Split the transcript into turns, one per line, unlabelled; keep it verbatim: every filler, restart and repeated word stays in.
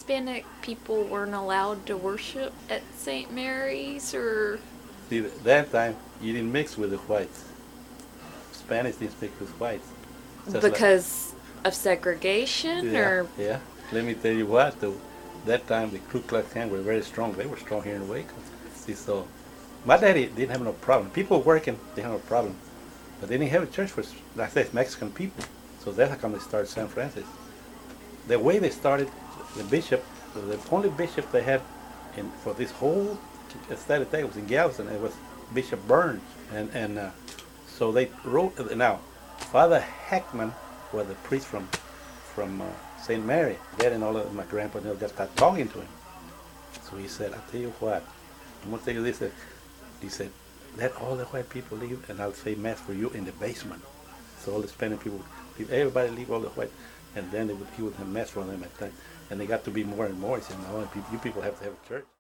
Hispanic people weren't allowed to worship at Saint Mary's, or?
See, that time you didn't mix with the whites. Spanish didn't mix with whites. Just
Because like, of segregation,
yeah,
or?
Yeah. Let me tell you what, though. That time the Ku Klux Klan were very strong. They were strong here in Waco. See, so my daddy didn't have no problem. People working, they had no problem. But they didn't have a church for, like I said, Mexican people. So that's how come they started San Francis. The way they started, the bishop, the only bishop they had in for this whole state of Texas was in Galveston. It was Bishop Burns, and and uh, so they wrote. Now, Father Heckman was a priest from from uh, Saint Mary. Dad and all of my grandpa and all just started talking to him. So he said, "I tell you what, I'm gonna tell you this." He said, "Let all the white people leave, and I'll say mass for you in the basement." So all the Spanish people, everybody leave all the white, and then they would, he would have mass for them at that. And they got to be more and more. He said, "No, you people have to have a church."